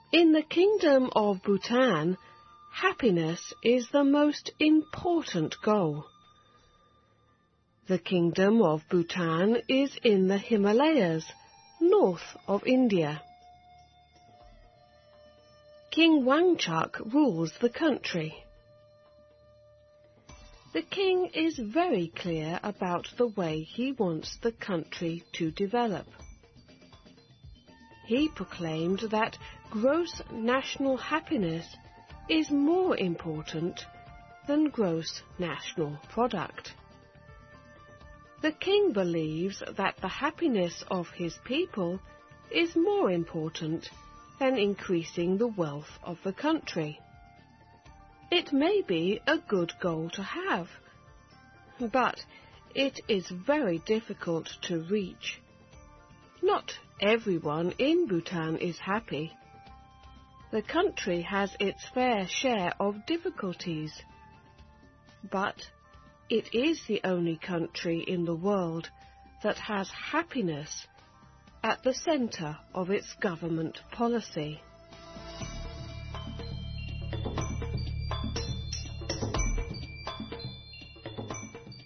In the Kingdom of Bhutan, happiness is the most important goal. The Kingdom of Bhutan is in the Himalayas, north of India. King Wangchuck rules the country. The king is very clear about the way he wants the country to develop. He proclaimed that gross national happiness is more important than gross national product. The king believes that the happiness of his people is more important than increasing the wealth of the country. It may be a good goal to have, but it is very difficult to reach. Not everyone in Bhutan is happy. The country has its fair share of difficulties, but it is the only country in the world that has happiness at the center of its government policy.